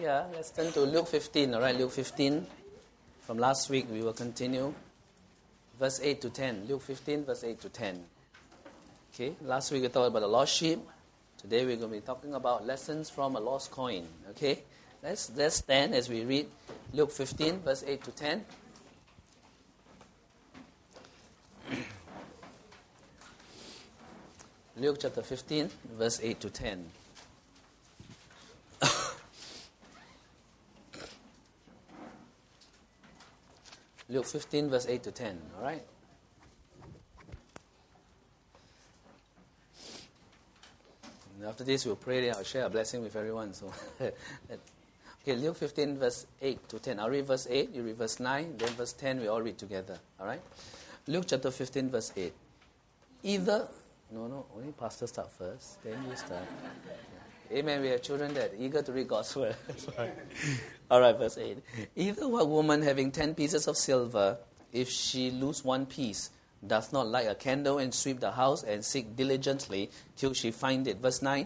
here, let's turn to Luke 15, all right? Luke 15. From last week, we will continue. Verse 8 to 10. Luke 15, verse 8 to 10. Okay, last week we talked about the lost sheep. Today we're going to be talking about lessons from a lost coin. Okay, let's stand as we read Luke 15, verse 8 to 10. Luke chapter 15, verse 8 to 10. Luke 15, verse 8 to 10. All right? And after this, we'll pray. I'll share a blessing with everyone. So, okay, Luke 15, verse 8 to 10. I'll read verse 8, you read verse 9, then verse 10, we all read together. All right? Luke chapter 15, verse 8. Only pastor start first, then you start. Amen. We have children that are eager to read God's word. All right, verse 8. Either what woman having 10 pieces of silver, if she lose one piece, does not light a candle and sweep the house and seek diligently till she find it. Verse 9.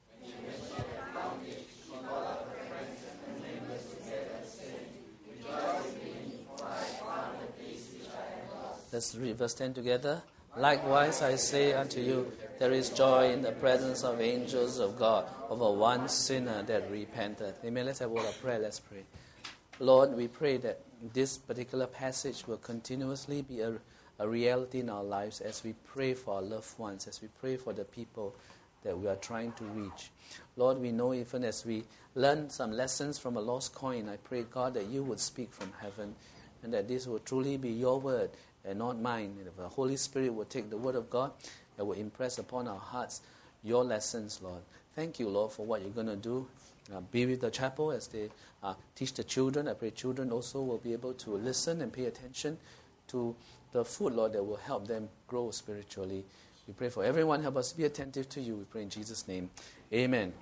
Let's read verse 10 together. Likewise, I say unto you, there is joy in the presence of angels of God over one sinner that repenteth. Amen. Let's have a word of prayer. Let's pray. Lord, we pray that this particular passage will continuously be a reality in our lives as we pray for our loved ones, as we pray for the people that we are trying to reach. Lord, we know even as we learn some lessons from a lost coin, I pray, God, that you would speak from heaven and that this will truly be your word and not mine. And if the Holy Spirit will take the word of God and will impress upon our hearts your lessons, Lord. Thank you, Lord, for what you're going to do. Be with the chapel as they teach the children. I pray children also will be able to listen and pay attention to the food, Lord, that will help them grow spiritually. We pray for everyone. Help us be attentive to you. We pray in Jesus' name. Amen.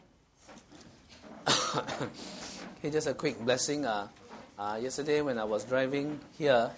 Okay, just a quick blessing. Yesterday when I was driving here,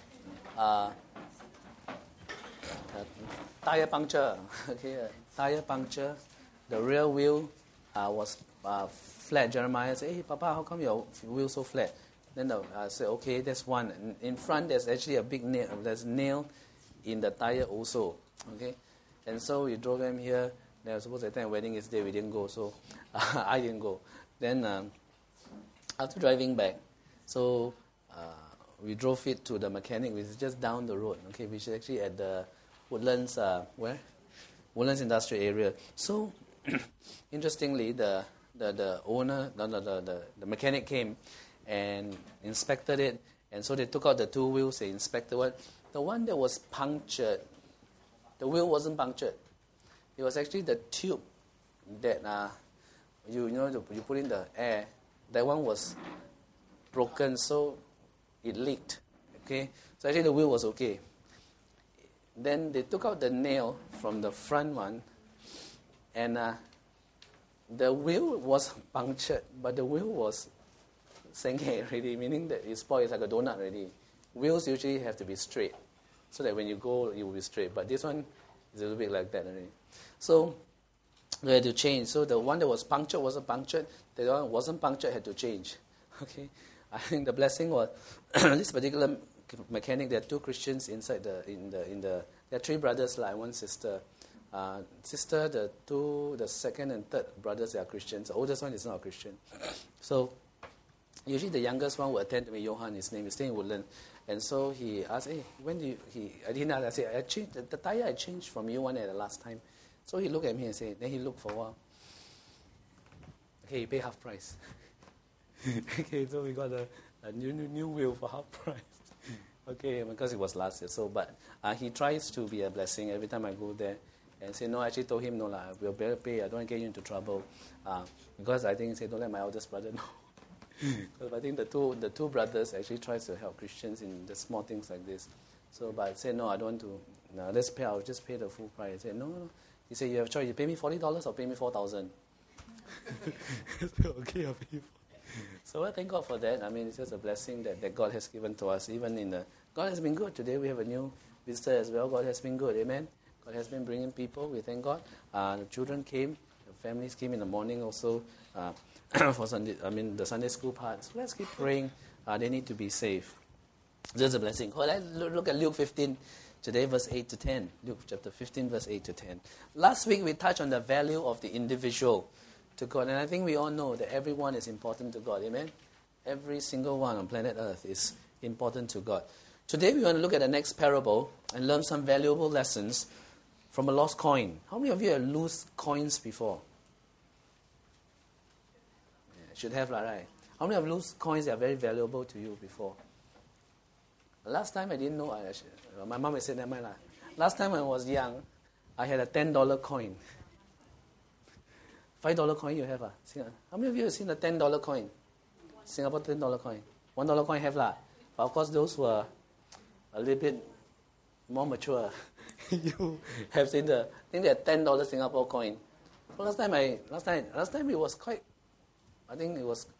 tire puncture. Okay, tire puncture. The rear wheel was flat. Jeremiah said, "Hey, Papa, how come your wheel so flat?" Then I said, "Okay, that's one." And in front, there's actually a big nail. There's nail in the tire also. Okay, and so we drove them here. They were supposed to attend a wedding yesterday. We didn't go, so I didn't go. Then after driving back, so we drove it to the mechanic, which is just down the road. Okay, which is actually at the Woodlands, Woodlands industrial area. So, interestingly, the owner, the mechanic came and inspected it, and so they took out the two wheels. They inspected the one that was punctured. The wheel wasn't punctured. It was actually the tube that you put in the air. That one was broken, so it leaked. Okay, so actually the wheel was okay. Then they took out the nail from the front one, and the wheel was punctured, but the wheel was senghe already, meaning that it's spoiled. It's like a donut already. Wheels usually have to be straight, so that when you go, it will be straight. But this one is a little bit like that already. So we had to change. So the one that was punctured wasn't punctured. The one that wasn't punctured had to change. Okay, I think the blessing was this particular mechanic. There are two Christians inside there are three brothers and one sister. The second and third brothers are Christians. The oldest one is not a Christian. So usually the youngest one will attend to me. Johan, his name is staying in Woodland, and so he asked, "Hey, when do you?" I didn't ask. I said, "I changed the tire. I changed from you one at the last time." So he looked at me and said. Then he looked for a while. Okay, you pay half price. Okay, so we got a new wheel for half price. Okay, because it was last year. So, but he tries to be a blessing every time I go there, and say no. I actually told him no lah. We'll better pay. I don't want to get you into trouble, because I think he said don't let my eldest brother know. Because I think the two brothers actually tries to help Christians in the small things like this. So, but I said no. I don't want to. No, let's pay. I'll just pay the full price. I said no. He said you have a choice. You pay me $40 or pay me $4,000. Okay, I'll pay you. So I thank God for that. I mean, it's just a blessing that God has given to us. God has been good. Today we have a new visitor as well. God has been good. Amen. God has been bringing people. We thank God. The children came. families came in the morning also for Sunday. The Sunday school part. So let's keep praying. They need to be saved. This is a blessing. Well, let's look at Luke 15 today, verse 8 to 10. Luke chapter 15, verse 8 to 10. Last week we touched on the value of the individual to God, and I think we all know that everyone is important to God. Amen. Every single one on planet Earth is important to God. Today we want to look at the next parable and learn some valuable lessons from a lost coin. How many of you have lost coins before? Yeah, should have, right? How many have lost coins that are very valuable to you before? Last time I didn't know. My mom said, never mind. Last time I was young, I had a $10 coin. $5 coin you have? How many of you have seen a $10 coin? Singapore $10 coin. $1 coin have lah. But of course those were a little bit more mature. You have seen the $10 Singapore coin. So last time it was quite. I think it was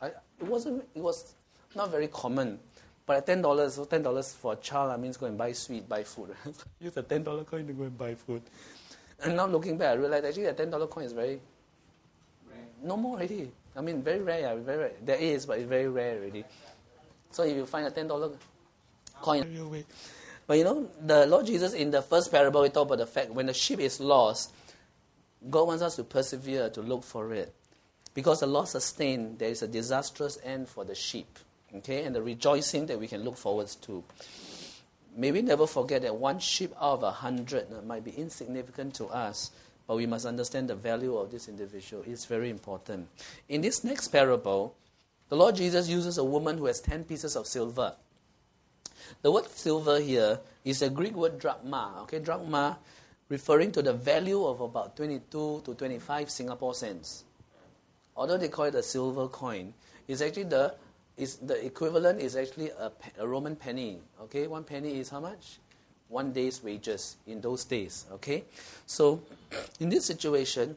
not very common. But at $10, so $10 for a child, means go and buy sweet, buy food. Use a $10 coin to go and buy food. And now looking back, I realized actually a $10 coin is very rare. No more already. Very rare. Very rare. There is, but it's very rare already. So if you find a $10 coin, but the Lord Jesus in the first parable, he talked about the fact when the sheep is lost, God wants us to persevere to look for it. Because the loss sustained, there is a disastrous end for the sheep. Okay, and the rejoicing that we can look forward to. May we never forget that one sheep out of 100 might be insignificant to us, but we must understand the value of this individual. It's very important. In this next parable, the Lord Jesus uses a woman who has 10 pieces of silver. The word silver here is a Greek word drachma. Okay, drachma referring to the value of about 22 to 25 Singapore cents. Although they call it a silver coin, it's actually the equivalent is actually a Roman penny. Okay, 1 penny is how much? 1 day's wages in those days. Okay, so in this situation,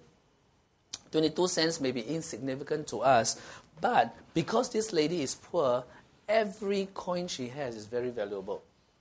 22 cents may be insignificant to us, but because this lady is poor, every coin she has is very valuable.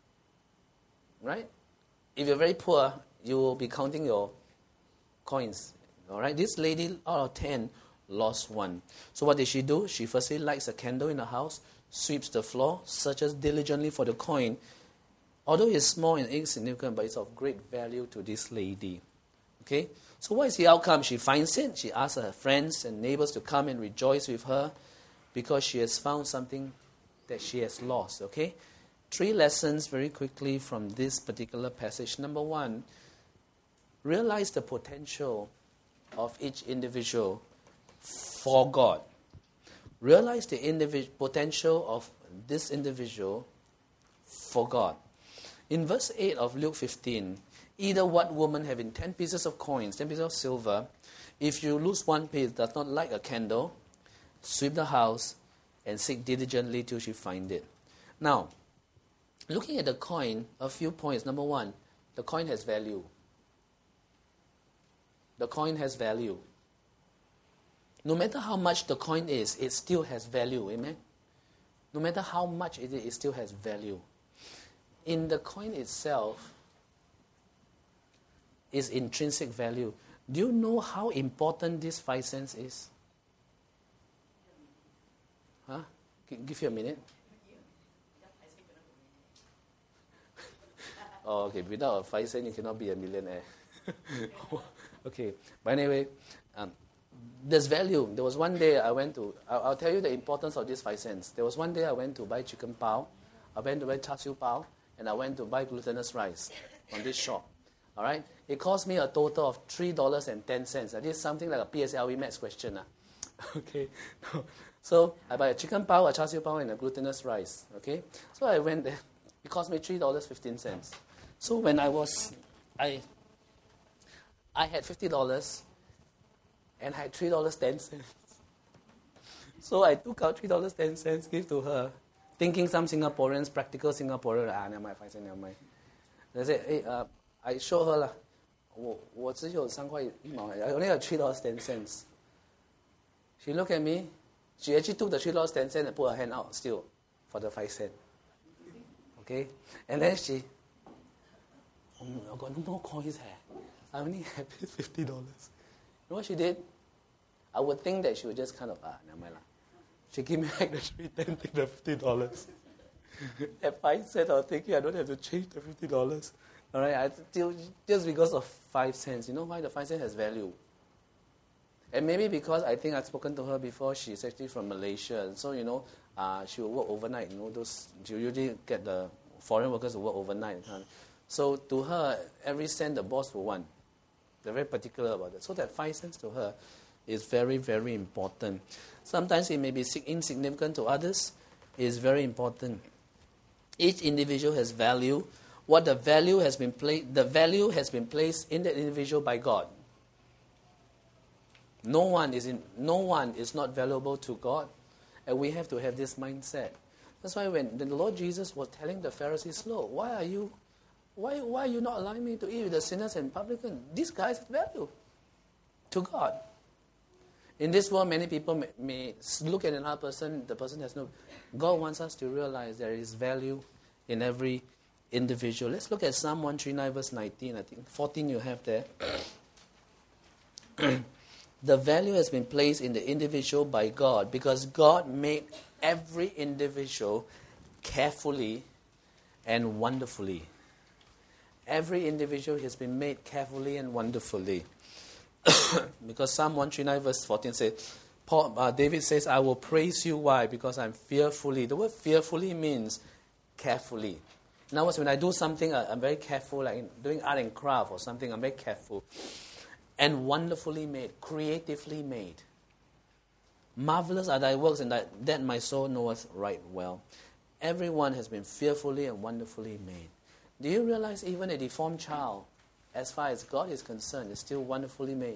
Right? If you're very poor, you will be counting your coins. All right? This lady out of 10 lost one. So what did she do? She firstly lights a candle in the house, sweeps the floor, searches diligently for the coin. Although it's small and insignificant, but it's of great value to this lady. Okay? So what is the outcome? She finds it. She asks her friends and neighbors to come and rejoice with her because she has found something that she has lost. Okay? 3 lessons very quickly from this particular passage. Number 1, realize the potential of each individual for God. Realize the potential of this individual for God. In verse 8 of Luke 15, either what woman having 10 pieces of coins, 10 pieces of silver, if you lose 1 piece, does not light a candle, sweep the house, and seek diligently till she find it. Now, looking at the coin, a few points. Number 1, the coin has value. The coin has value. No matter how much the coin is, it still has value. Amen? No matter how much it is, it still has value. In the coin itself is intrinsic value. Do you know how important this 5 cents is? Huh? Give you a minute. Oh, okay. Without a 5 cent, you cannot be a millionaire. Okay. But anyway, there's value. There was one day I went to, I'll tell you the importance of these 5 cents. There was one day I went to buy chicken pao, I went to buy char siu pao, and I went to buy glutinous rice from this shop. All right? It cost me a total of $3.10. This is something like a PSLE maths question. Okay? So I buy a chicken pao, a char siu pao, and a glutinous rice. Okay? So I went there. It cost me $3.15. So when I had $50 and I had $3.10. So I took out $3.10, gave to her, thinking some Singaporeans, practical Singaporeans, never mind, 5 cents, never mind. They said, hey, I showed her, 我只有3块1毛, I only have $3.10. She looked at me, she actually took the $3.10 and put her hand out still for the 5 cents. Okay? And then she, I got no more coins here. I only have $50. You know what she did? I would think that she would just kind of, never mind lah. She gave me back the 310, take the $50. At 5 cents, I was thinking I don't have to change the $50. All right, just because of 5 cents. You know why the 5 cents has value? And maybe because I think I've spoken to her before, she's actually from Malaysia. And so, she will work overnight. She usually get the foreign workers to work overnight. So to her, every cent the boss will want. They're very particular about it. So that 5 cents to her is very, very important. Sometimes it may be insignificant to others. It's very important. Each individual has value. What the value has been placed in the individual by God. No one is not valuable to God, and we have to have this mindset. That's why when the Lord Jesus was telling the Pharisees, "Look, why are you not allowing me to eat with the sinners and publicans? These guys have value to God." In this world, many people may look at another person, the person has no. God wants us to realize there is value in every individual. Let's look at Psalm 139, verse 19. I think 14 you have there. The value has been placed in the individual by God because God made every individual carefully and wonderfully. Every individual has been made carefully and wonderfully. Because Psalm 139 verse 14 says, David says, "I will praise you." Why? Because I'm fearfully. The word fearfully means carefully. In other words, when I do something, I'm very careful, like doing art and craft or something, I'm very careful. And wonderfully made, creatively made. Marvelous are thy works, and that my soul knoweth right well. Everyone has been fearfully and wonderfully made. Do you realize even a deformed child, as far as God is concerned, is still wonderfully made?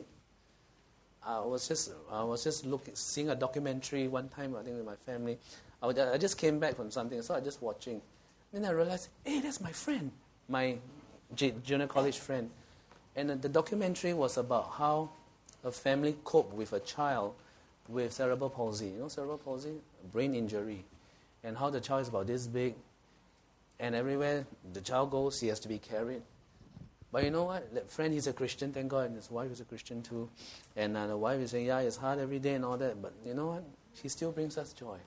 I was just seeing a documentary one time, I think with my family. I just came back from something, so I was just watching. Then I realized, hey, that's my friend, my junior college friend. And the documentary was about how a family coped with a child with cerebral palsy. You know cerebral palsy? Brain injury. And how the child is about this big. And everywhere the child goes, he has to be carried. But you know what? That friend, he's a Christian, thank God. And his wife is a Christian too. And the wife is saying, yeah, it's hard every day and all that. But you know what? She still brings us joy.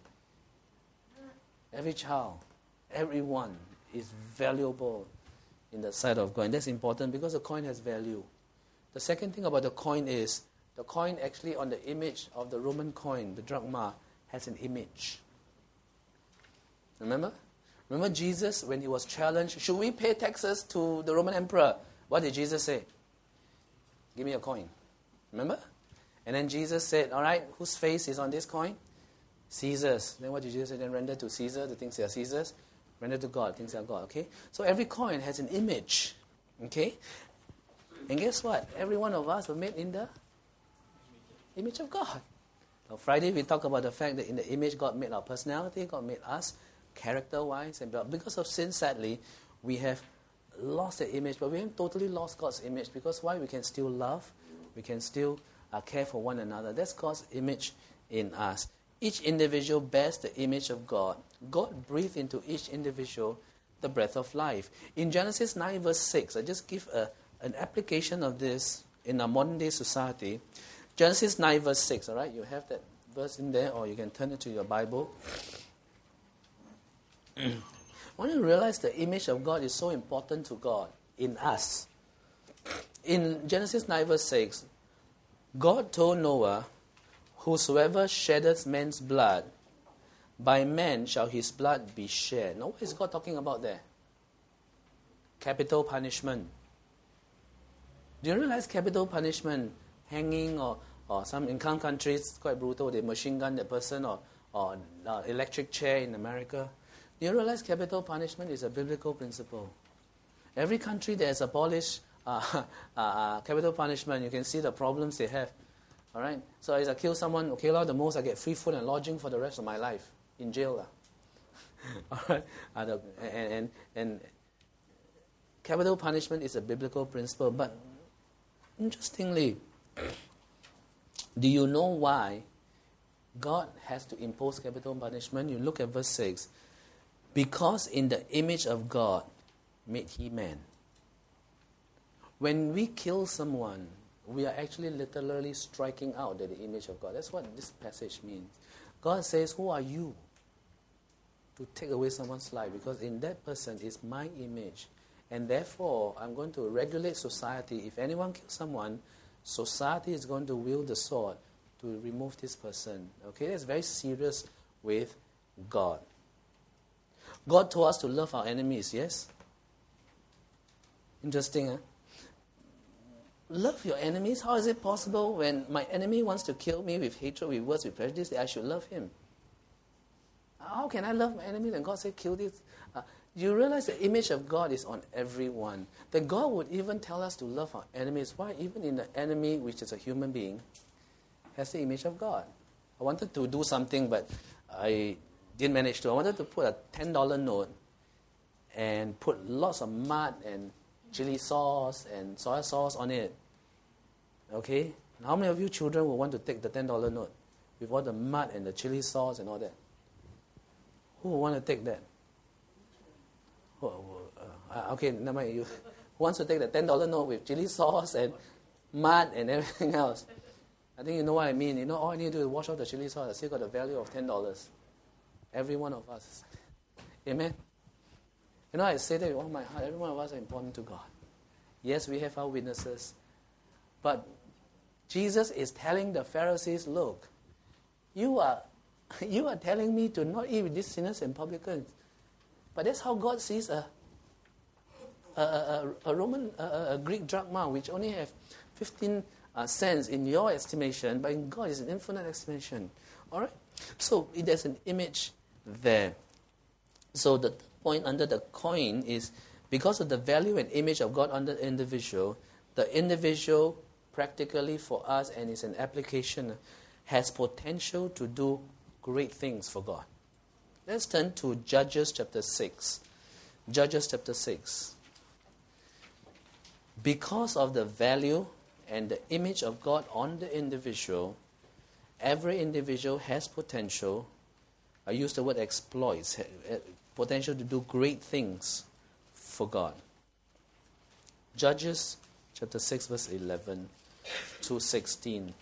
Every child, everyone is valuable in the sight of God. And that's important because the coin has value. The second thing about the coin is, the coin actually on the image of the Roman coin, the drachma, has an image. Remember? Remember Jesus, when he was challenged, should we pay taxes to the Roman emperor? What did Jesus say? Give me a coin. Remember? And then Jesus said, all right, whose face is on this coin? Caesar's. Then what did Jesus say? Then render to Caesar the things that are Caesar's. Render to God things that are God. Okay? So every coin has an image. Okay? And guess what? Every one of us were made in the image of God. Now, Friday we talked about the fact that in the image God made our personality, God made us character-wise. And because of sin, sadly, we have lost the image. But we haven't totally lost God's image. Because why? We can still love. We can still care for one another. That's God's image in us. Each individual bears the image of God. God breathed into each individual the breath of life. In Genesis 9 verse 6, I just give an application of this in our modern day society. Genesis 9 verse 6, all right? You have that verse in there, or you can turn it to your Bible. I want you to realize the image of God is so important to God in us. In Genesis 9 verse 6, God told Noah, "Whosoever sheddeth man's blood, by man shall his blood be shed." Now, what is God talking about there? Capital punishment. Do you realize capital punishment, hanging or some in some countries, quite brutal, they machine gun that person or electric chair in America? Do you realize capital punishment is a biblical principle? Every country that has abolished capital punishment, you can see the problems they have. All right? So as I kill someone, okay, the most I get free food and lodging for the rest of my life in jail. All right? And capital punishment is a biblical principle. But interestingly, do you know why God has to impose capital punishment? You look at verse 6. Because in the image of God made he man. When we kill someone, we are actually literally striking out the image of God. That's what this passage means. God says, who are you to take away someone's life? Because in that person is my image. And therefore, I'm going to regulate society. If anyone kills someone, society is going to wield the sword to remove this person. Okay, that's very serious with God. God told us to love our enemies, yes? Interesting, huh? Love your enemies? How is it possible when my enemy wants to kill me with hatred, with words, with prejudice, that I should love him? How can I love my enemy? And God said, kill this. You realize the image of God is on everyone. That God would even tell us to love our enemies. Why? Even in the enemy, which is a human being, has the image of God. I wanted to do something, but I didn't manage to. I wanted to put a $10 note and put lots of mud and chili sauce and soy sauce on it. Okay? How many of you children will want to take the $10 note with all the mud and the chili sauce and all that? Who will want to take that? Okay, never mind. Who wants to take the $10 note with chili sauce and mud and everything else? I think you know what I mean. You know, all I need to do is wash off the chili sauce. I still got a value of $10. Every one of us. Amen? You know, I say that with all my heart. Every one of us are important to God. Yes, we have our witnesses. But Jesus is telling the Pharisees, look, you are telling me to not eat with these sinners and publicans. But that's how God sees a Greek drachma, which only have 15 cents in your estimation, but in God it's an infinite estimation. All right? So there's an image there. So the point under the coin is, because of the value and image of God on the individual practically for us, and it's an application, has potential to do great things for God. Let's turn to Judges chapter 6. Judges chapter 6. Because of the value and the image of God on the individual, every individual has potential. I use the word exploits, potential to do great things for God. Judges chapter 6 verse 11 to 16.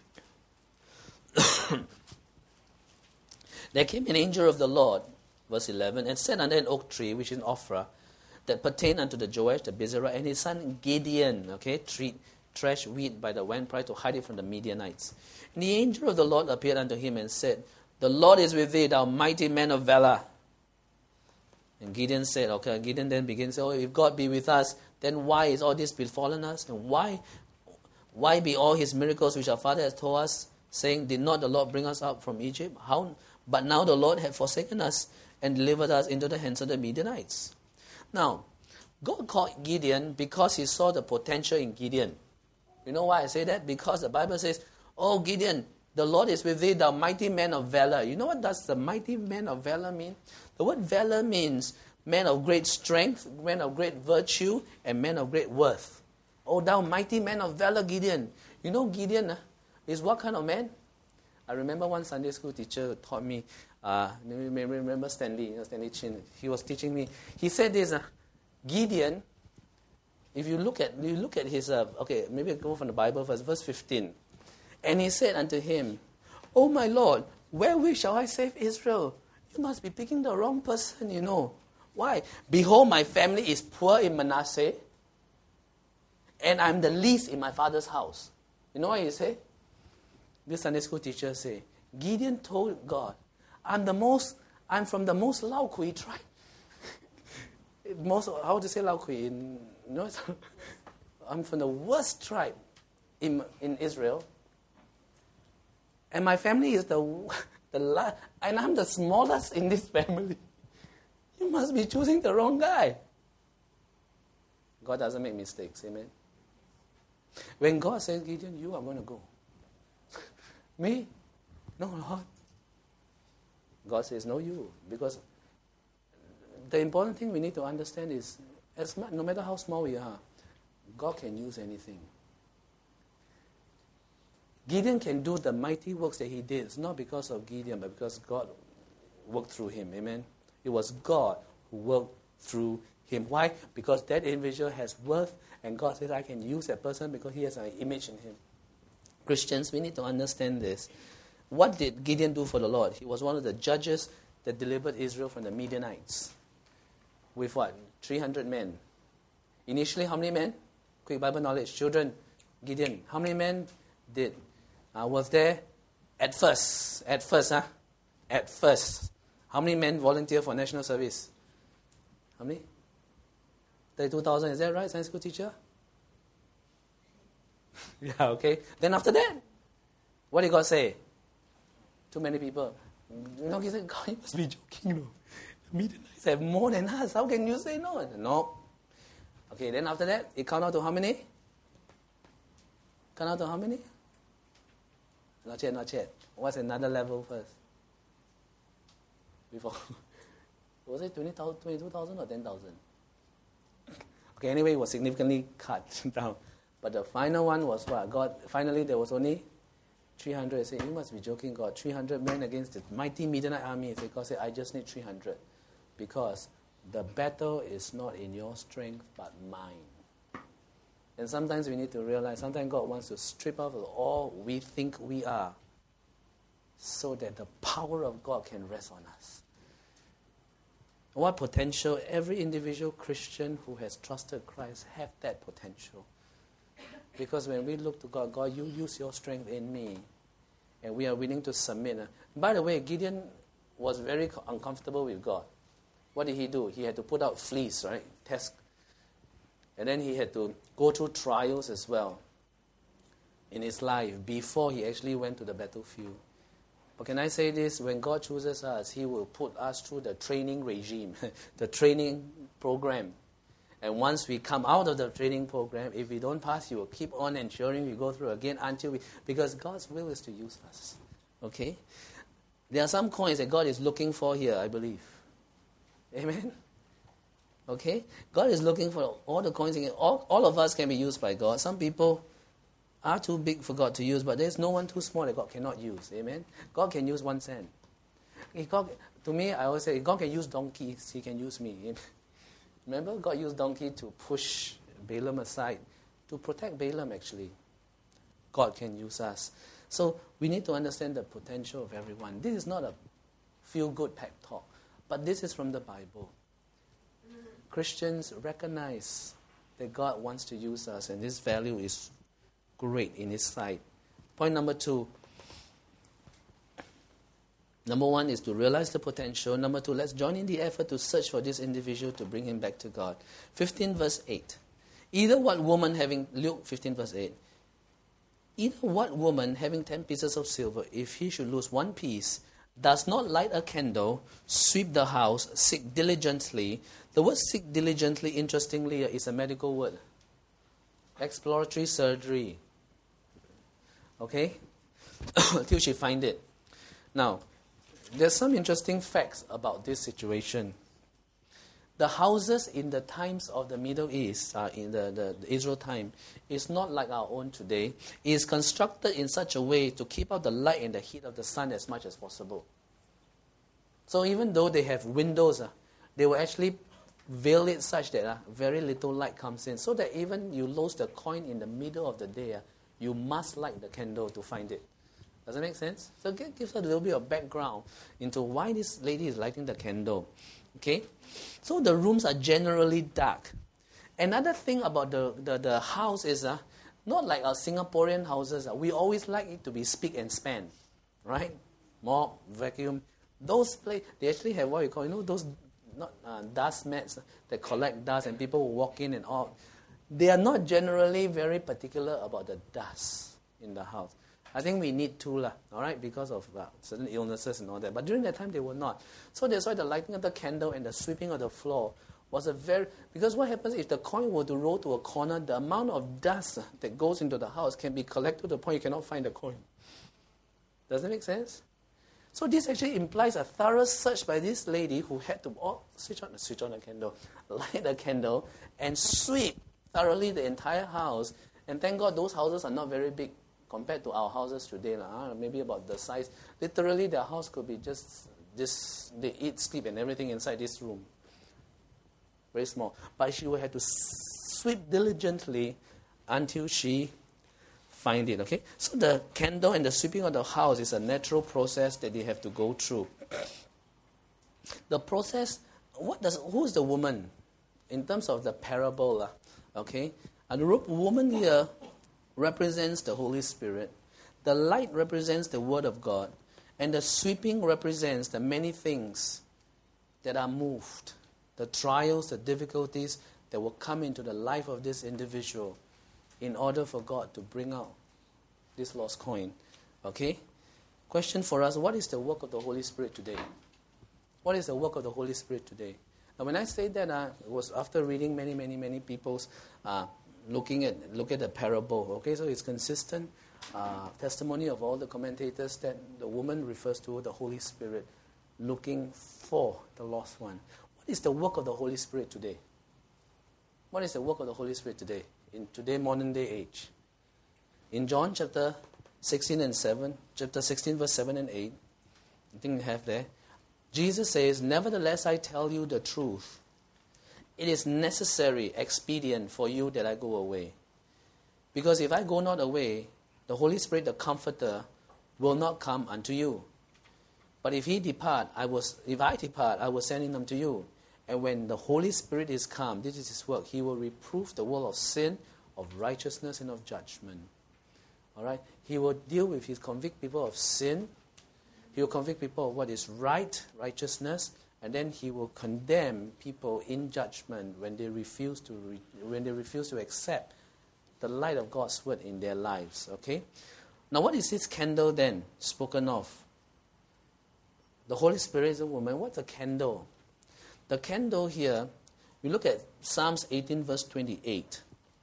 There came an angel of the Lord, verse 11, and sat under an oak tree, which is in Ophrah, that pertained unto the Joash the Bezerah, and his son Gideon, threshed wheat by the winepress to hide it from the Midianites. And the angel of the Lord appeared unto him and said, the Lord is with thee, thou mighty man of valor. And Gideon said, okay, Gideon then begins, oh, if God be with us, then why is all this befallen us? And why be all his miracles which our father has told us, saying, did not the Lord bring us out from Egypt? How? But now the Lord hath forsaken us and delivered us into the hands of the Midianites. Now, God called Gideon because he saw the potential in Gideon. You know why I say that? Because the Bible says, oh, Gideon, the Lord is with thee, thou mighty man of valor. You know what does the mighty man of valor mean? The word valor means man of great strength, man of great virtue, and man of great worth. Oh, thou mighty man of valor, Gideon. You know Gideon is what kind of man? I remember one Sunday school teacher taught me, you may remember Stanley Chin. He was teaching me. He said this, Gideon, if you look at his, maybe I'll go from the Bible first, verse 15. And he said unto him, oh my Lord, wherewith shall I save Israel? You must be picking the wrong person, you know. Why? Behold, my family is poor in Manasseh, and I'm the least in my father's house. You know what he said? This Sunday school teacher say, Gideon told God, I'm from the most Lau Kui tribe. How to say Lau Kui? I'm from the worst tribe in Israel. And my family is and I'm the smallest in this family. You must be choosing the wrong guy. God doesn't make mistakes, amen? When God says, Gideon, you are going to go. Me? No, Lord. God says, no, you. Because the important thing we need to understand is, no matter how small we are, God can use anything. Gideon can do the mighty works that he did. It's not because of Gideon, but because God worked through him. Amen? It was God who worked through him. Why? Because that individual has worth, and God says, I can use that person because he has an image in him. Christians, we need to understand this. What did Gideon do for the Lord? He was one of the judges that delivered Israel from the Midianites. With what? 300 men. Initially, how many men? Quick Bible knowledge. Children, Gideon. How many men was there at first? At first. How many men volunteer for national service? How many? 32,000. Is that right, Sunday school teacher? Yeah, okay. Then after that, what did God say? Too many people. He said, God, you must be joking. The Midianites have more than us. How can you say no? No. Okay, then after that, it count out to how many? Count out to how many? Not yet. What's another level first? Before. Was it 22,000 or 10,000? Okay, anyway, it was significantly cut down. But the final one was what? God, finally there was only 300. I said, you must be joking, God. 300 men against the mighty Midianite army. God said, I just need 300. Because the battle is not in your strength, but mine. And sometimes we need to realize, sometimes God wants to strip off all we think we are so that the power of God can rest on us. What potential? Every individual Christian who has trusted Christ have that potential. Because when we look to God, God, you use your strength in me. And we are willing to submit. By the way, Gideon was very uncomfortable with God. What did he do? He had to put out fleece, right? Test. And then he had to go through trials as well in his life before he actually went to the battlefield. But can I say this? When God chooses us, He will put us through the training regime, the training program. And once we come out of the training program, if we don't pass, He will keep on ensuring we go through again until we... Because God's will is to use us. Okay? There are some coins that God is looking for here, I believe. Amen? Okay? God is looking for all the coins. All of us can be used by God. Some people are too big for God to use, but there's no one too small that God cannot use. Amen? God can use 1 cent. To me, I always say, if God can use donkeys, He can use me. Remember, God used donkey to push Balaam aside, to protect Balaam actually. God can use us. So we need to understand the potential of everyone. This is not a feel-good pep talk, but this is from the Bible. Christians recognize that God wants to use us, and this value is great in His sight. Point number 2. Number 1 is to realize the potential. Number 2, let's join in the effort to search for this individual to bring him back to God. 15 verse 8. Luke 15 verse 8. Either what woman having 10 pieces of silver, if he should lose 1 piece, does not light a candle, sweep the house, seek diligently. The word seek diligently, interestingly, is a medical word. Exploratory surgery. Okay? Till she find it. Now, there's some interesting facts about this situation. The houses in the times of the Middle East, in the Israel time, is not like our own today. It is constructed in such a way to keep out the light and the heat of the sun as much as possible. So even though they have windows, they will actually veil it such that very little light comes in. So that even you lose the coin in the middle of the day, you must light the candle to find it. Does that make sense? So it gives us a little bit of background into why this lady is lighting the candle. Okay? So the rooms are generally dark. Another thing about the house is not like our Singaporean houses. We always like it to be spick and span. Right? Mop, vacuum. Those places, they actually have what you call, those dust mats that collect dust and people will walk in and out. They are not generally very particular about the dust in the house. I think we need to, all right, because of certain illnesses and all that. But during that time, they were not. So that's why the lighting of the candle and the sweeping of the floor was because what happens if the coin were to roll to a corner, the amount of dust that goes into the house can be collected to the point you cannot find the coin. Does that make sense? So this actually implies a thorough search by this lady who had to switch on the candle, light the candle, and sweep thoroughly the entire house. And thank God those houses are not very big compared to our houses today, maybe about the size. Literally, their house could be just they eat, sleep, and everything inside this room. Very small. But she would have to sweep diligently until she find it, okay? So the candle and the sweeping of the house is a natural process that they have to go through. The process, who's the woman in terms of the parable, okay? And the woman here represents the Holy Spirit. The light represents the Word of God. And the sweeping represents the many things that are moved, the trials, the difficulties that will come into the life of this individual in order for God to bring out this lost coin. Okay? Question for us, what is the work of the Holy Spirit today? What is the work of the Holy Spirit today? Now when I say that, it was after reading many people's look at the parable. Okay, so it's consistent testimony of all the commentators that the woman refers to the Holy Spirit looking for the lost one. What is the work of the Holy Spirit today? What is the work of the Holy Spirit today, in today's modern day age? In John chapter 16 and 7, chapter 16 verse 7 and 8, I think you have there, Jesus says, "Nevertheless I tell you the truth. It is necessary, expedient for you that I go away. Because if I go not away, the Holy Spirit, the Comforter, will not come unto you. But if I depart, I will send him unto you. And when the Holy Spirit is come," this is his work, "he will reprove the world of sin, of righteousness, and of judgment." All right? He will convict people of sin. He will convict people of what is right, righteousness, and then he will condemn people in judgment when they refuse to accept the light of God's word in their lives. Okay? Now, what is this candle then spoken of? The Holy Spirit is a woman. What's a candle? The candle here, we look at Psalms 18 verse 28.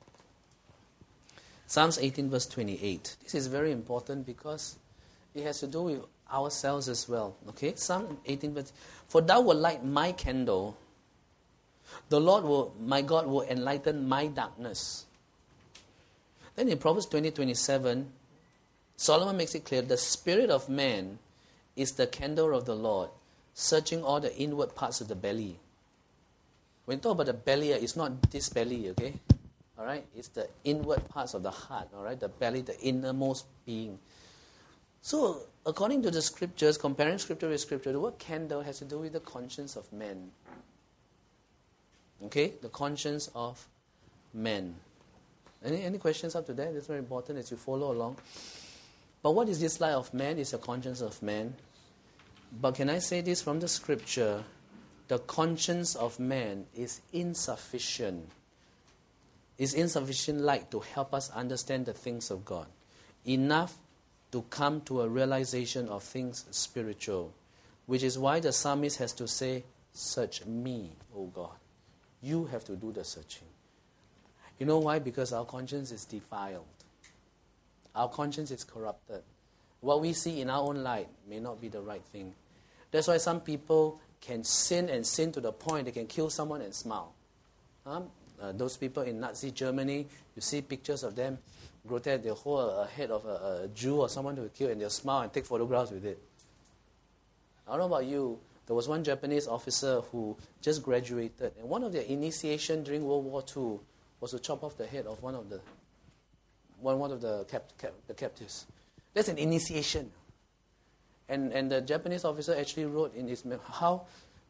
Psalms 18 verse 28. This is very important because it has to do with ourselves as well. Okay? Psalm 18 verse, "For thou wilt light my candle, the Lord my God will enlighten my darkness." Then in Proverbs 20:27, Solomon makes it clear, "The spirit of man is the candle of the Lord, searching all the inward parts of the belly." When you talk about the belly, it's not this belly, okay? All right? It's the inward parts of the heart, all right? The belly, the innermost being. So, according to the scriptures, comparing scripture with scripture, the word candle has to do with the conscience of man. Okay? The conscience of man. Any questions up to that? That's very important as you follow along. But what is this light of man? It's the conscience of man. But can I say this from the scripture? The conscience of man is insufficient. It's insufficient light to help us understand the things of God. Enough to come to a realization of things spiritual. Which is why the psalmist has to say, "Search me, O God." You have to do the searching. You know why? Because our conscience is defiled. Our conscience is corrupted. What we see in our own light may not be the right thing. That's why some people can sin and sin to the point they can kill someone and smile. Those people in Nazi Germany, you see pictures of them, grotesque, they'll hold a head of a Jew or someone to kill and they'll smile and take photographs with it. I don't know about you, there was one Japanese officer who just graduated, and one of their initiation during World War II was to chop off the head of one of the captives. That's an initiation. And the Japanese officer actually wrote in his how,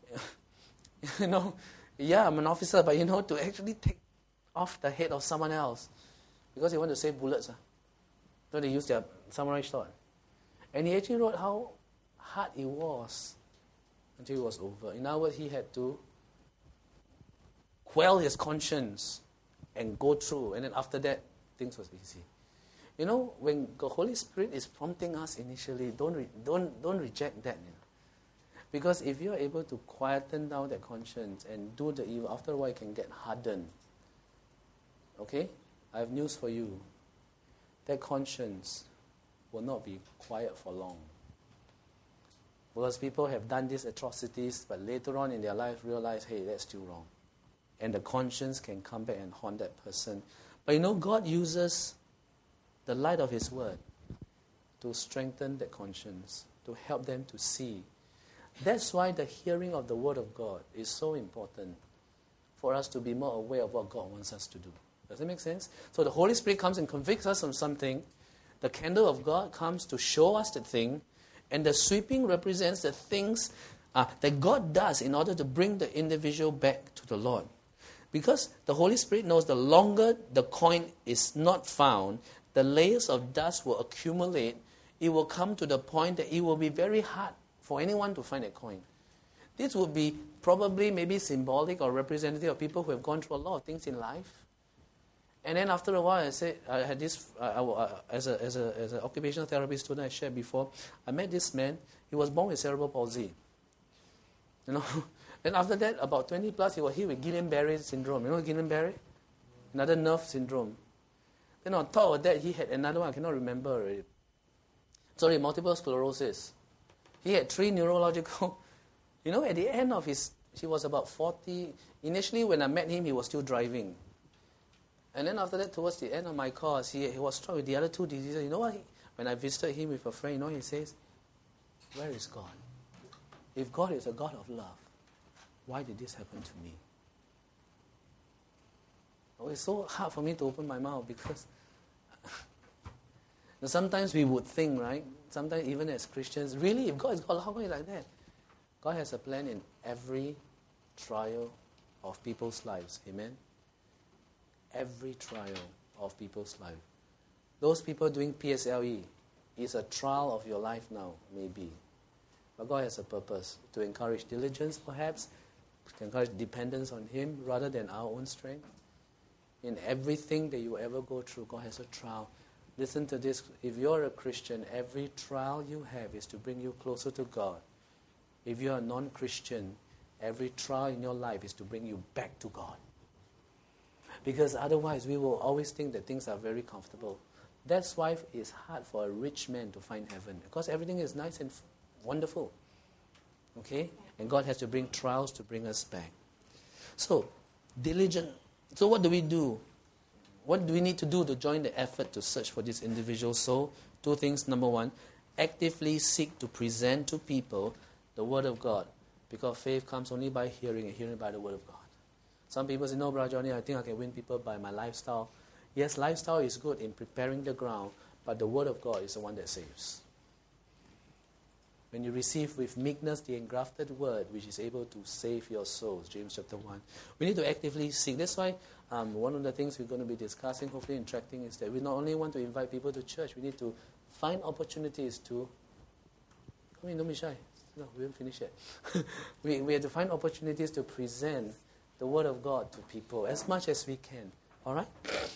yeah, I'm an officer, but to actually take off the head of someone else because they want to save bullets. So they use their samurai sword. And he actually wrote how hard it was until it was over. In other words, he had to quell his conscience and go through. And then after that, things was easy. When the Holy Spirit is prompting us initially, don't reject that. Because if you're able to quieten down that conscience and do the evil, after a while it can get hardened. Okay? I have news for you. That conscience will not be quiet for long. Because people have done these atrocities, but later on in their life realize, hey, that's still wrong. And the conscience can come back and haunt that person. But God uses the light of His Word to strengthen that conscience, to help them to see. That's why the hearing of the Word of God is so important for us to be more aware of what God wants us to do. Does that make sense? So the Holy Spirit comes and convicts us of something, The candle of God comes to show us the thing, and the sweeping represents the things that God does in order to bring the individual back to the Lord. Because the Holy Spirit knows the longer the coin is not found, the layers of dust will accumulate. It will come to the point that it will be very hard for anyone to find a coin. This would be probably maybe symbolic or representative of people who have gone through a lot of things in life. And then after a while, I had this, as an occupational therapy student I shared before, I met this man. He was born with cerebral palsy. You know, and after that, about 20 plus, he was hit with Guillain-Barré syndrome. You know Guillain-Barré? Another nerve syndrome. Then on top of that, he had another one, I cannot remember already. Sorry, multiple sclerosis. He had 3 neurological. You know, at the end of he was about 40. Initially, when I met him, he was still driving. And then after that, towards the end of my course, he was struck with the other 2 diseases. You know what? When I visited him with a friend, you know, he says, where is God? If God is a God of love, why did this happen to me? Oh, it's so hard for me to open my mouth because sometimes we would think, right? Sometimes even as Christians, really, if God is God, how come it's like that? God has a plan in every trial of people's lives. Amen? Every trial of people's life. Those people doing PSLE is a trial of your life now, maybe. But God has a purpose to encourage diligence, perhaps, to encourage dependence on Him rather than our own strength. In everything that you ever go through, God has a trial. Listen to this. If you're a Christian, every trial you have is to bring you closer to God. If you're a non-Christian, every trial in your life is to bring you back to God. Because otherwise, we will always think that things are very comfortable. That's why it's hard for a rich man to find heaven. Because everything is nice and wonderful. Okay? And God has to bring trials to bring us back. So, diligent. So what do we do? What do we need to do to join the effort to search for this individual soul? 2 things. Number 1, actively seek to present to people the Word of God. Because faith comes only by hearing, and hearing by the Word of God. Some people say, no, Brother Johnny, I think I can win people by my lifestyle. Yes, lifestyle is good in preparing the ground, but the Word of God is the one that saves. When you receive with meekness the engrafted Word, which is able to save your souls, James chapter 1. We need to actively seek. That's why one of the things we're going to be discussing, hopefully interacting, is that we not only want to invite people to church, we need to find opportunities to... Come in, don't be shy. No, we haven't finished yet. we have to find opportunities to present the Word of God to people as much as we can. All right?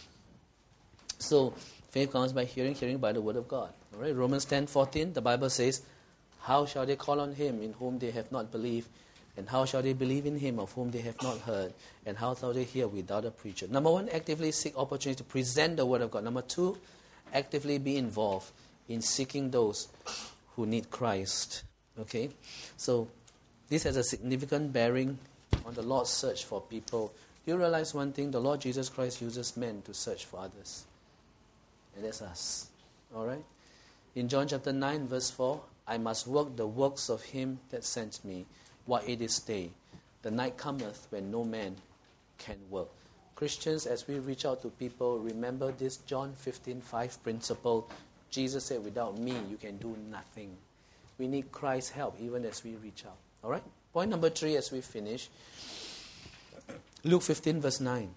So, faith comes by hearing, hearing by the Word of God. All right? Romans 10:14, the Bible says, how shall they call on Him in whom they have not believed? And how shall they believe in Him of whom they have not heard? And how shall they hear without a preacher? Number 1, actively seek opportunity to present the Word of God. Number 2, actively be involved in seeking those who need Christ. Okay? So, this has a significant bearing on the Lord's search for people. Do you realize one thing? The Lord Jesus Christ uses men to search for others. And that's us. Alright? In John chapter 9 verse 4, I must work the works of Him that sent me, while it is day. The night cometh when no man can work. Christians, as we reach out to people, remember this John 15:5 principle. Jesus said, without me, you can do nothing. We need Christ's help even as we reach out. All right? Point number 3 as we finish. Luke 15 verse 9.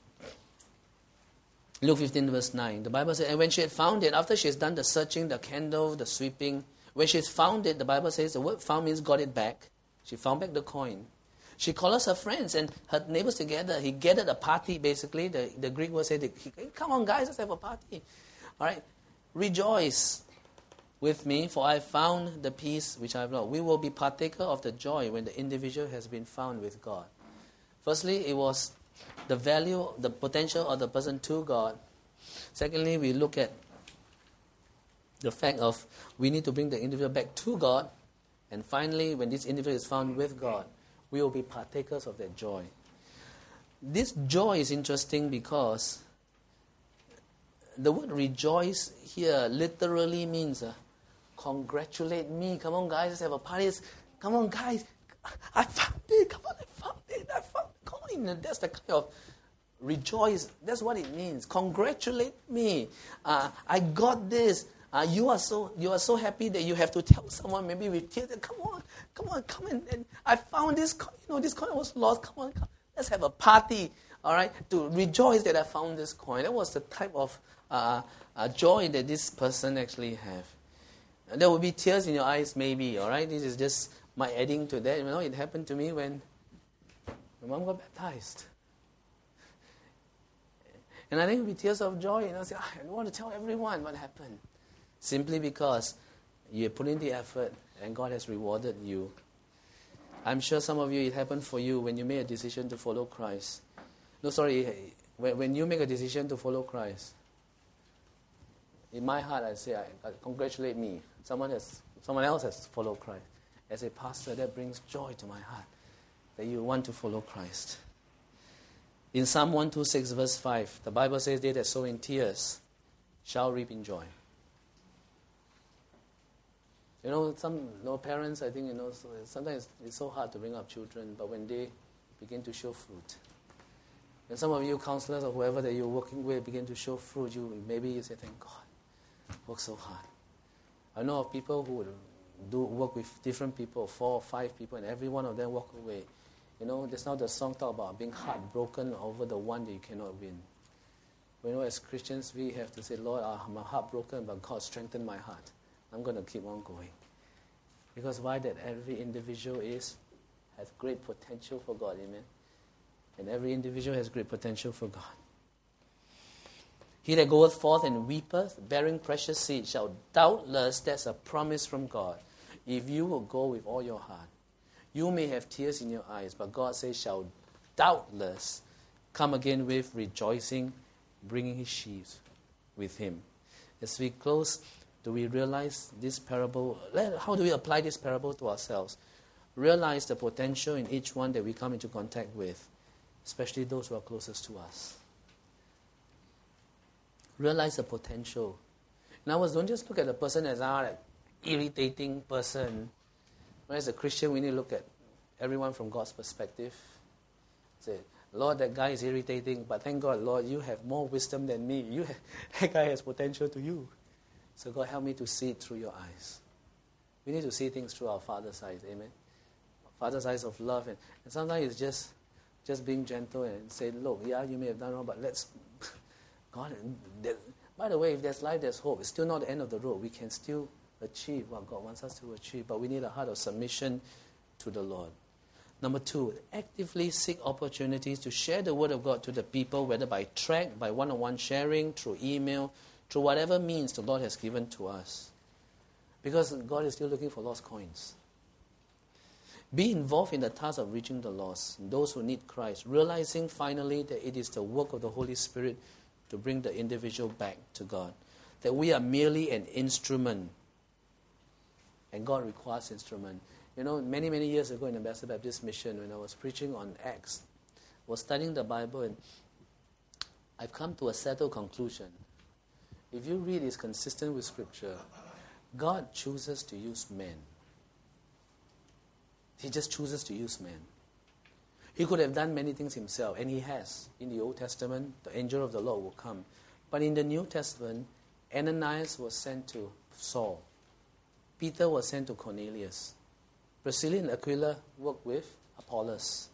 Luke 15 verse 9. The Bible says, and when she had found it, after she has done the searching, the candle, the sweeping, when she has found it, the Bible says, the word found means got it back. She found back the coin. She called her friends and her neighbors together. He gathered a party, basically. The Greek word said, come on guys, let's have a party. All right? Rejoice with me, for I found the peace which I have lost. We will be partaker of the joy when the individual has been found with God. Firstly, it was the value, the potential of the person to God. Secondly, we look at the fact of we need to bring the individual back to God. And finally, when this individual is found with God, we will be partakers of that joy. This joy is interesting because the word rejoice here literally means congratulate me. Come on, guys, let's have a party. Come on, guys. I found it. Come on, I found it. I found the coin. That's the kind of rejoice. That's what it means. Congratulate me. I got this. You are so happy that you have to tell someone, maybe with tears, come on, and I found this coin. This coin was lost. Come on, let's have a party, all right, to rejoice that I found this coin. That was the type of joy that this person actually have. And there will be tears in your eyes, maybe, all right. This is just my adding to that. It happened to me when my mom got baptized. And I think it will be tears of joy. Say, I don't want to tell everyone what happened. Simply because you put in the effort and God has rewarded you. I'm sure some of you, it happened for you when you made a decision to follow Christ. When you make a decision to follow Christ, in my heart I say, congratulate me. Someone else has followed Christ. As a pastor, that brings joy to my heart, that you want to follow Christ. In Psalm 126 verse 5, the Bible says, they that sow in tears shall reap in joy. Some parents, I think, sometimes it's so hard to bring up children, but when they begin to show fruit, and some of you counselors or whoever that you're working with begin to show fruit, maybe you say, thank God, work so hard. I know of people who work with different people, 4 or 5 people, and every one of them walk away. There's now the song talk about being heartbroken over the one that you cannot win. As Christians, we have to say, Lord, I'm heartbroken, but God strengthened my heart. I'm going to keep on going. Because why? That every individual has great potential for God, amen? And every individual has great potential for God. He that goeth forth and weepeth, bearing precious seed, shall doubtless, that's a promise from God, if you will go with all your heart. You may have tears in your eyes, but God says, shall doubtless come again with rejoicing, bringing his sheaves with him. As we close, do we realize this parable? How do we apply this parable to ourselves? Realize the potential in each one that we come into contact with, especially those who are closest to us. Realize the potential. In other words, don't just look at the person as an irritating person. As a Christian, we need to look at everyone from God's perspective. Say, Lord, that guy is irritating, but thank God, Lord, you have more wisdom than me. That guy has potential to you. So God, help me to see it through your eyes. We need to see things through our Father's eyes, amen? Father's eyes of love. And sometimes it's just being gentle and say, look, yeah, you may have done wrong, but let's... God, by the way, if there's life, there's hope. It's still not the end of the road. We can still achieve what God wants us to achieve, but we need a heart of submission to the Lord. Number 2, actively seek opportunities to share the word of God to the people, whether by tract, by one-on-one sharing, through email, through whatever means the Lord has given to us. Because God is still looking for lost coins. Be involved in the task of reaching the lost, those who need Christ, realizing finally that it is the work of the Holy Spirit to bring the individual back to God. That we are merely an instrument, and God requires instrument. Many, many years ago in Ambassador Baptist Mission, when I was preaching on Acts, I was studying the Bible, and I've come to a settled conclusion. If you read, it's consistent with Scripture. God chooses to use men. He just chooses to use men. He could have done many things himself, and he has. In the Old Testament, the angel of the Lord will come. But in the New Testament, Ananias was sent to Saul. Peter was sent to Cornelius. Priscilla and Aquila worked with Apollos.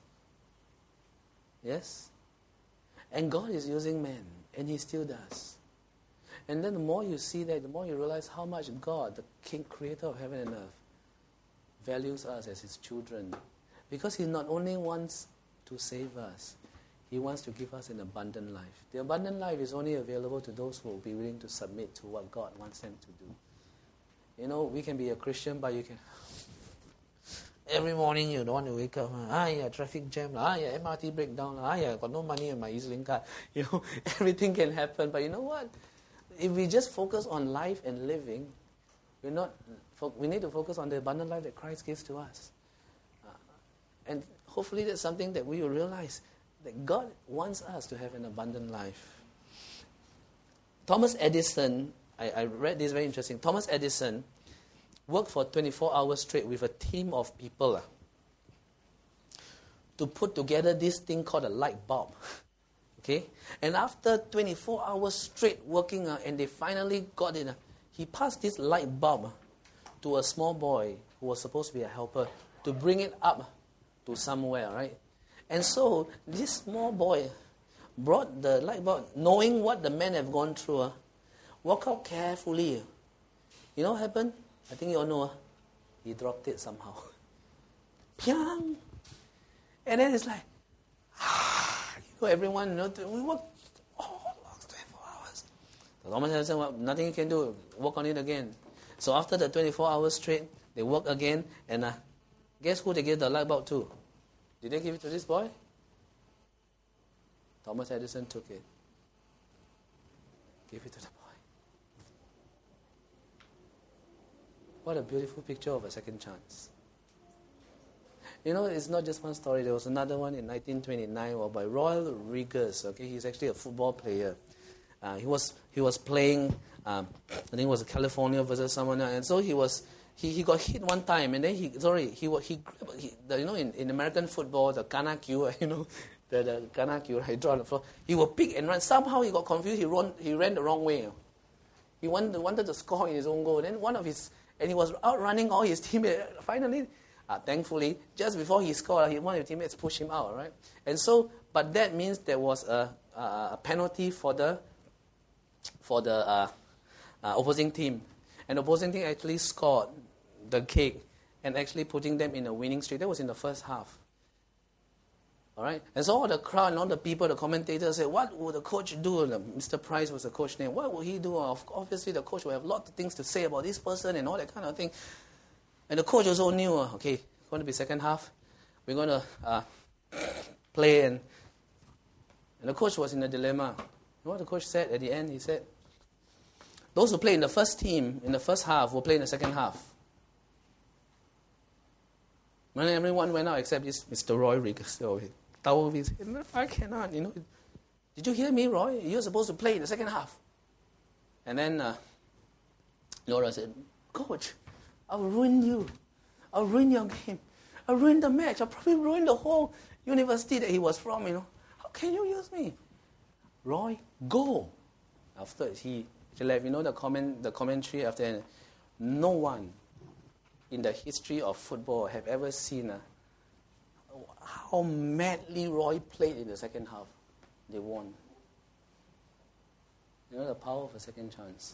Yes? And God is using men, and he still does. And then the more you see that, the more you realize how much God, the King, creator of heaven and earth, values us as his children. Because he not only wants to save us, he wants to give us an abundant life. The abundant life is only available to those who will be willing to submit to what God wants them to do. We can be a Christian, but you can... Every morning you don't want to wake up. Traffic jam. MRT breakdown. Got no money in my EZ-Link card. Everything can happen. But you know what? If we just focus on life and living, we need to focus on the abundant life that Christ gives to us. And hopefully that's something that we will realize, that God wants us to have an abundant life. Thomas Edison, I read this very interesting. Thomas Edison worked for 24 hours straight with a team of people to put together this thing called a light bulb. Okay? And after 24 hours straight working, and they finally got it, he passed this light bulb to a small boy who was supposed to be a helper to bring it up to somewhere, right? And so this small boy brought the light bulb, knowing what the men have gone through, walk out carefully. You know what happened? I think you all know. He dropped it somehow. Pyang! And then it's like, everyone, we worked all 24 hours. The Thomas Edison said, nothing you can do, work on it again. So after the 24 hours straight, they work again, and guess who they gave the light bulb to? Did they give it to this boy? Thomas Edison took it. Gave it to the boy. What a beautiful picture of a second chance. You know, it's not just one story. There was another one in 1929 by Royal Regis. Okay, he's actually a football player. He was playing. I think it was California versus someone else, and so he got hit one time, and then in American football, the Kanakyu, the Kanakyu, he draw on the floor. He will pick and run. Somehow he got confused. He ran the wrong way. He wanted to score in his own goal. Then and he was outrunning all his teammates. Finally, thankfully, just before he scored, one of his teammates pushed him out. Right, and so, but that means there was a penalty for the opposing team, and the opposing team actually scored the kick and actually putting them in a winning streak. That was in the first half. All right, and so all the crowd and all the people, the commentators said, "What would the coach do?" Mr. Price was the coach name. What would he do? Obviously, the coach will have lots of things to say about this person and all that kind of thing. And the coach also knew, okay, it's going to be second half. We're going to play, and the coach was in a dilemma. You know what the coach said at the end? He said, those who play in the first team, in the first half, will play in the second half. When everyone went out except this Mr. Roy Regis. He said, no, I cannot. Did you hear me, Roy? You're supposed to play in the second half. And then Laura said, Coach, I'll ruin you. I'll ruin your game. I'll ruin the match. I'll probably ruin the whole university that he was from, How can you use me? Roy, go. After he left, the commentary after, no one in the history of football have ever seen how madly Roy played in the second half. They won. The power of a second chance.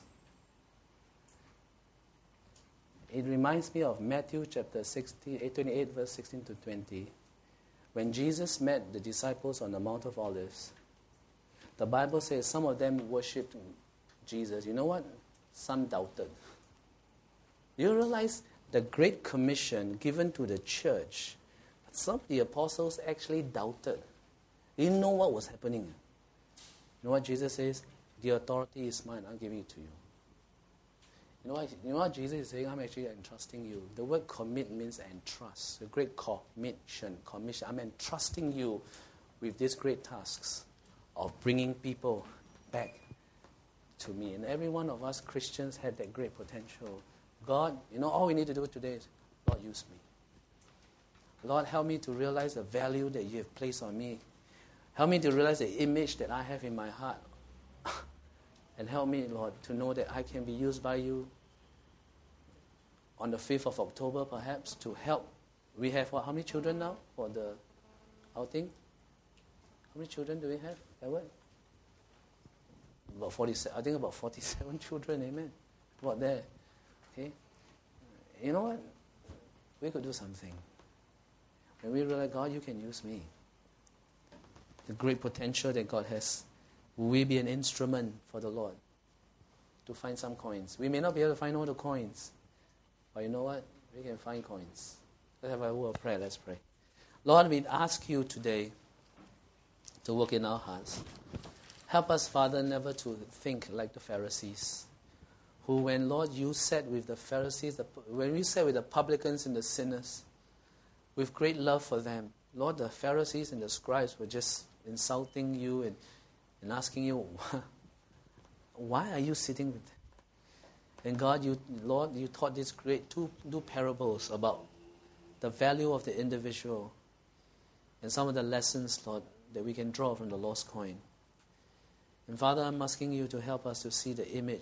It reminds me of Matthew chapter 28, verse 16 to 20. When Jesus met the disciples on the Mount of Olives, the Bible says some of them worshipped Jesus. You know what? Some doubted. Do you realize the Great Commission given to the church, some of the apostles actually doubted. They didn't know what was happening. You know what Jesus says? The authority is mine. I'll give it to you. You know what Jesus is saying? I'm actually entrusting you. The word commit means entrust. The great commission. I'm entrusting you with these great tasks of bringing people back to me. And every one of us Christians have that great potential. God, all we need to do today is, Lord, use me. Lord, help me to realize the value that you have placed on me. Help me to realize the image that I have in my heart. And help me, Lord, to know that I can be used by you on the 5th of October, perhaps, to help. We have, how many children now for the outing? How many children do we have, Edward? About 47, I think about 47 children, amen. About there. Okay? You know what? We could do something. When we realize, God, you can use me. The great potential that God has. Will we be an instrument for the Lord to find some coins? We may not be able to find all the coins, but you know what? We can find coins. Let's have a word of prayer. Let's pray. Lord, we ask you today to work in our hearts. Help us, Father, never to think like the Pharisees, who, when, Lord, you sat with the Pharisees, when you sat with the publicans and the sinners, with great love for them, Lord, the Pharisees and the scribes were just insulting you and asking you, why are you sitting with them? And God, Lord, you taught these great two parables about the value of the individual and some of the lessons, Lord, that we can draw from the lost coin. And Father, I'm asking you to help us to see the image, Lord,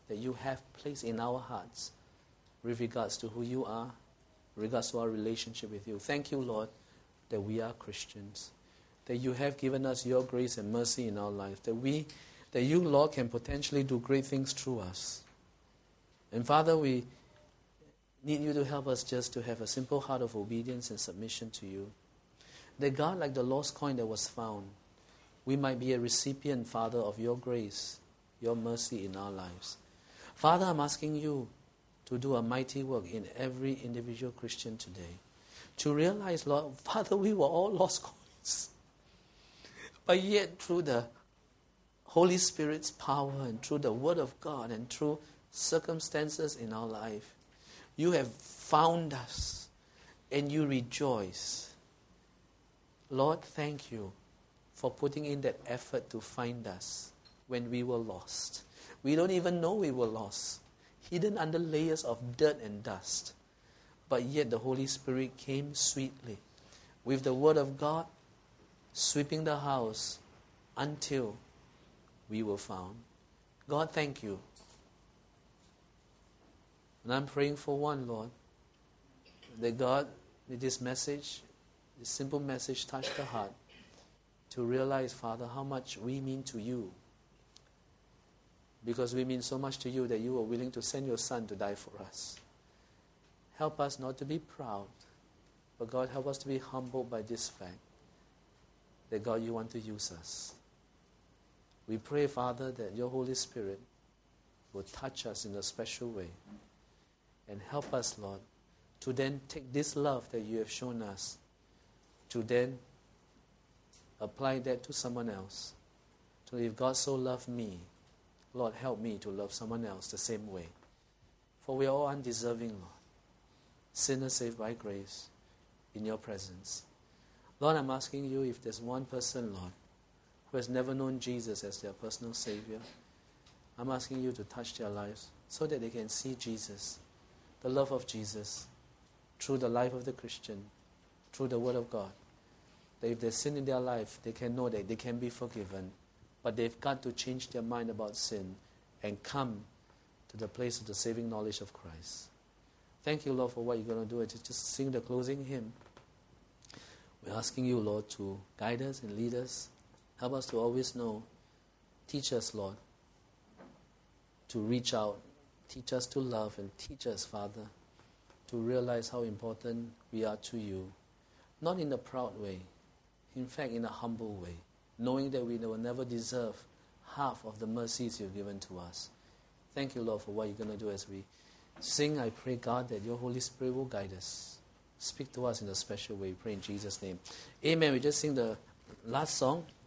that you have placed in our hearts with regards to who you are, regards to our relationship with you. Thank you, Lord, that we are Christians, that you have given us your grace and mercy in our life, that you, Lord, can potentially do great things through us. And Father, we need you to help us just to have a simple heart of obedience and submission to you. That God, like the lost coin that was found, we might be a recipient, Father, of your grace, your mercy in our lives. Father, I'm asking you to do a mighty work in every individual Christian today. To realize, Lord, Father, we were all lost coins. But yet, through the Holy Spirit's power and through the Word of God and through circumstances in our life, you have found us and you rejoice. Lord, thank you for putting in that effort to find us when we were lost. We don't even know we were lost, hidden under layers of dirt and dust. But yet the Holy Spirit came sweetly with the Word of God, sweeping the house until we were found. God, thank you. And I'm praying for one, Lord, that God, with this message, this simple message, touch the heart to realize, Father, how much we mean to you. Because we mean so much to you that you were willing to send your Son to die for us. Help us not to be proud, but God, help us to be humbled by this fact that, God, you want to use us. We pray, Father, that your Holy Spirit will touch us in a special way and help us, Lord, to then take this love that you have shown us, to then apply that to someone else. So if God so loved me, Lord, help me to love someone else the same way. For we are all undeserving, Lord. Sinners saved by grace in your presence. Lord, I'm asking you, if there's one person, Lord, who has never known Jesus as their personal Savior, I'm asking you to touch their lives so that they can see Jesus, the love of Jesus, through the life of the Christian, through the Word of God. That if there's sin in their life, they can know that they can be forgiven. But they've got to change their mind about sin and come to the place of the saving knowledge of Christ. Thank you, Lord, for what you're going to do. Just sing the closing hymn. We're asking you, Lord, to guide us and lead us. Help us to always know. Teach us, Lord, to reach out. Teach us to love and teach us, Father, to realize how important we are to you. Not in a proud way. In fact, in a humble way. Knowing that we will never deserve half of the mercies you've given to us. Thank you, Lord, for what you're going to do as we sing. I pray, God, that your Holy Spirit will guide us. Speak to us in a special way. We pray in Jesus' name. Amen. We just sing the last song.